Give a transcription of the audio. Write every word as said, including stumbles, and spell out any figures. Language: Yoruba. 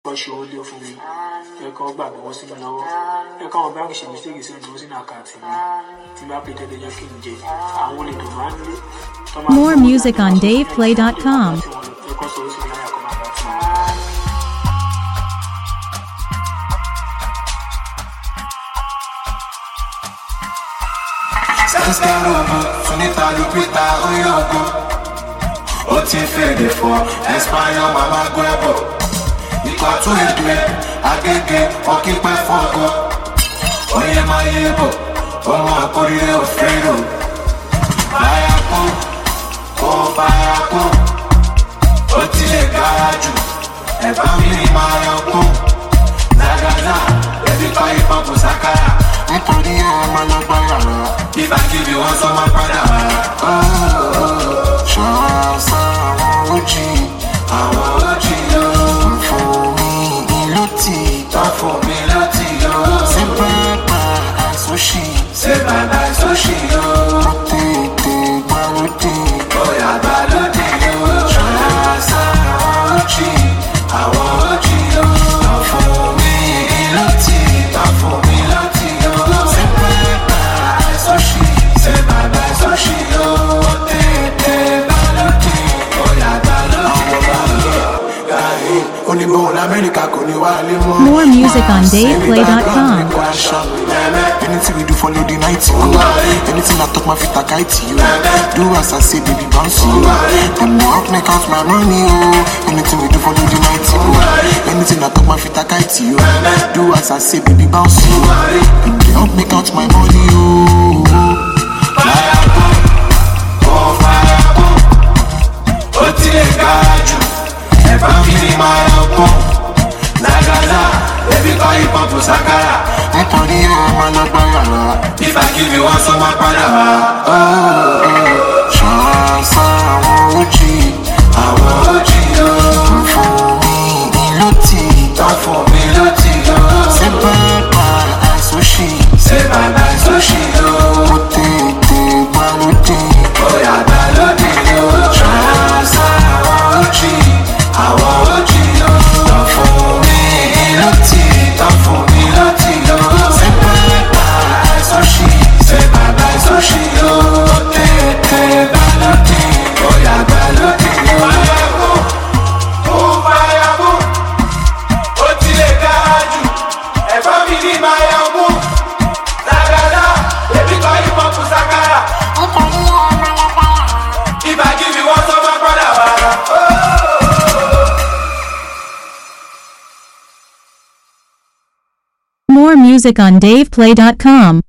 ṣòwò dé fún mi ẹ̀kọ́ gbàgbé wọ́n sí mi lọ́wọ́ ẹ̀kọ́ àwọn báńkì ṣe mistake sẹ́ni wọ́n sínú àkáǹtì mi tí bá pété lè jẹ́ kí n jẹ àwọn olè tó máa ń lé. More music on dave play dot com. ẹ̀kọ́ sọ̀rọ̀ sí mi láyà kọ́ máa bá tún mi. Sẹ́ńsítẹ́rù ogun Sunita Lupita Oyogo ó ti fèdè fọ́ Espanyol Mama Guebo ikọ̀ tún èdè Agége ọ̀kípẹ́ fọ́gọ́ oyè máa yé bò ọmọ àkórìrè òfèrò báyà kú kó báyà kú ó ti lè gara jù ẹ̀bá mi ni máa yan kú Zagaza ẹbí kọ́ ìbọn kò sákàrà nítorí ẹ̀ máa lọ gbá yàrá if I give you one sọ máa padà wá. ṣọ́ra sá àwọn ojì àwọn ojì yóò fún mi ìlú tí tó fún mi ló ti yóò. ṣé bàbá àìsóṣì ṣé bàbá àìsóṣì yóò. mo tètè gbàlódé bóyá gbàlódé yóò. ṣọ́ra sá àwọn ojì àwọn ojì yóò tó fún mi ìlú tí tó fún mi ló ti yóò. ṣé bàbá àìsóṣì ṣé bàbá àìsóṣì yóò. mo tètè gbàlódé bóyá gbàlódé yóò. More music on dave play dot com. Anything we do follow the night you. Anything I talk my feet I guide you. Do as I say baby bounce you. Them no help me count my money oh. Anything we do follow the night you. Anything I talk my feet I guide you. Do as I say baby bounce you. Them they help me count my money oh. Fire go, oh fire go. Oti le gaju. Ẹ̀bá mi ni máa yọ kún Zagaza, ẹbí kọ́ ìbọn kò sákàrà nítorí ẹ̀ máa lọ gbá yàrá if I give you one sọ máa padà wá. ṣọ́ra sá àwọn ojì àwọn ojì yóò fún mi ìlú tí tó fún mi ló ti yóò. ṣé bàbá àìsóṣì ṣé bàbá àìsóṣì yóò. mo tètè gbàlódé bóyá gbàlódé yóò. ṣọ́ra sá àwọn ojì àwọn ojì yóò tó fún mi ìlú tí tó fún mi ló ti yóò. ṣé bàbá àìsóṣì ṣé bàbá àìsóṣì yóò. ó tètè gbàlódé bóyá gbàlódé yóò. ó fàyà bó ó ti lè dára jù ẹ̀fọ́ mi ní máa yọ mú Zagaza èmi kọ́ ìbọn kù sákàrà nítorí ẹ̀ máa lọ bá yàrá if I give you one sọ máa padà wá. More music on dave play dot com.